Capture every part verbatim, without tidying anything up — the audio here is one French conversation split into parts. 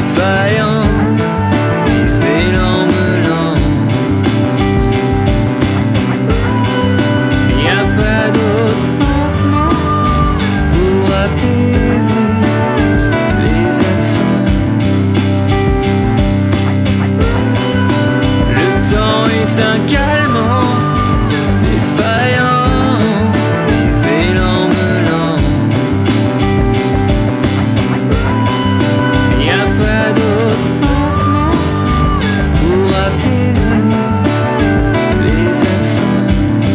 défaillant, les élans menants. Y a pas d'autre pansement pour apaiser les absences. Le temps est un calmant, défaillant, les élans menants. Y a pas d'autre pansement pour apaiser les absences.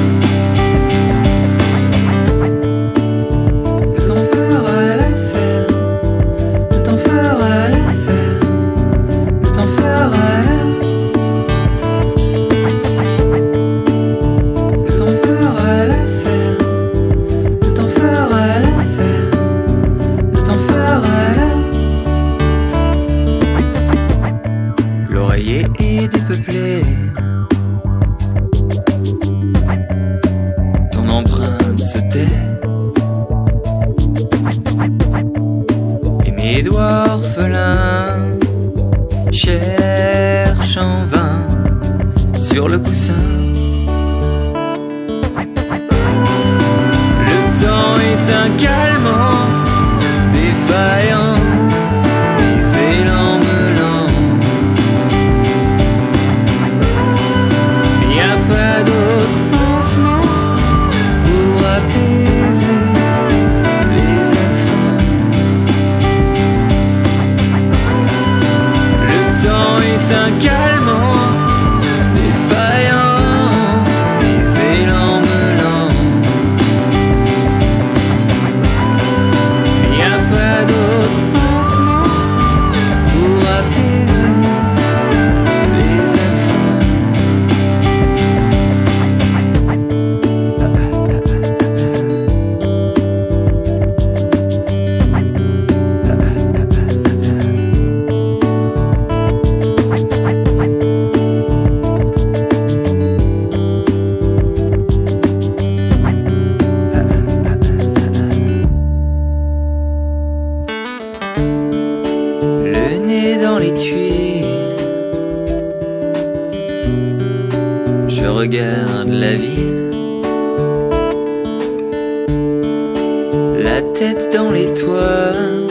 Le temps fera l'affaire, le temps fera l'affaire, le temps fera l'affaire. Le temps fera l'affaire, le temps fera l'affaire, le temps fera l'affaire. L'oreiller est dépeuplé, ton empreinte se tait, et mes doigts orphelins cherchent en vain sur le coussin. Le temps est un calmant, défaillant, les élans menants. Y a pas d'autre pansement pour apaiser les absences. Le temps est un calmant, défaillant, les élans menants. Y a pas d'autre pansement pour apaiser les absences. Le nez dans les tuiles, je regarde la ville, la tête dans les toits,